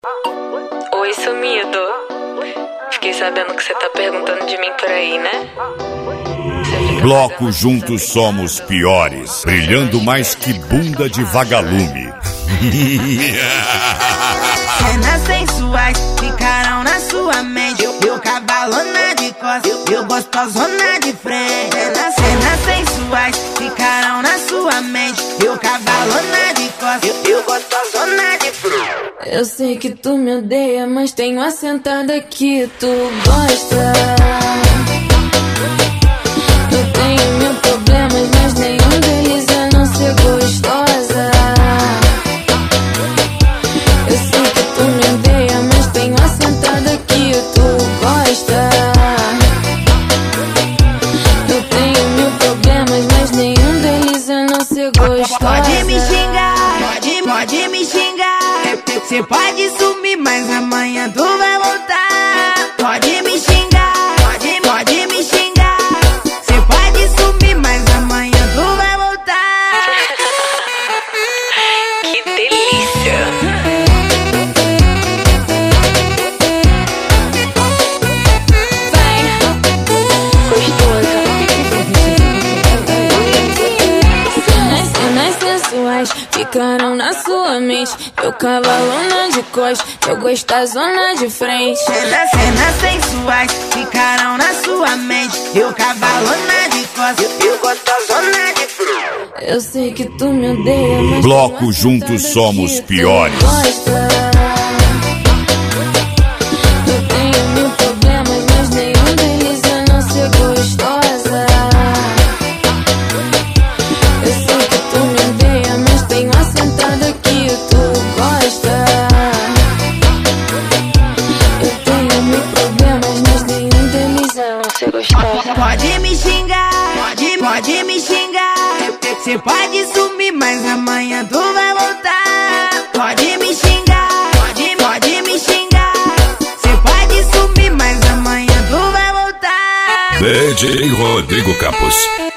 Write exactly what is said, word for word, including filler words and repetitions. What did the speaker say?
Oi, sumido. Fiquei sabendo que você tá perguntando de mim por aí, né? Bloco Juntos Somos Piores, brilhando mais que bunda de vagalume. Cenas sensuais ficarão na sua mente. Eu, eu cavalona de costas, eu gostosona de frente. Cenas, cenas sensuais ficarão na sua mente. Eu cavalona de costas, eu, eu gostosona de frente. Eu sei que tu me odeia, mas tenho uma sentada que tu gosta. Eu tenho mil problemas, mas nenhum deles é não ser gostosa. Eu sei que tu me odeia, mas tenho uma sentada que tu gosta. Eu tenho mil problemas, mas nenhum deles é não ser gostosa. Pode me xingar, pode, pode me xingar. Cê pode sumir, mas amanhã tu vai voltar. Pode me xingar, pode, pode me xingar. Cê pode sumir, mas amanhã tu vai voltar. Que delícia! Vai, gostosa. Cenas, cenas sensuais ficaram na sua mente. Eu cavalona de costas, eu gostosona de frente. Cenas, cenas sensuais ficarão na sua mente. Eu cavalona de costas, eu gostosona de frente. Eu sei que tu me odeia, mas Bloco Juntos Somos Piores. Eu tenho mil problemas, mas nenhum deles é não ser gostosa. Eu sei que tu me odeia, mas tenho uma sentada que tu gosta. Eu tenho mil problemas, mas nenhum deles é não ser gostosa. Pode me xingar, pode, pode me xingar. Cê pode sumir, mas amanhã tu vai voltar. Pode me xingar, pode, pode me xingar. Cê pode sumir, mas amanhã tu vai voltar. D J Rodrigo Campos.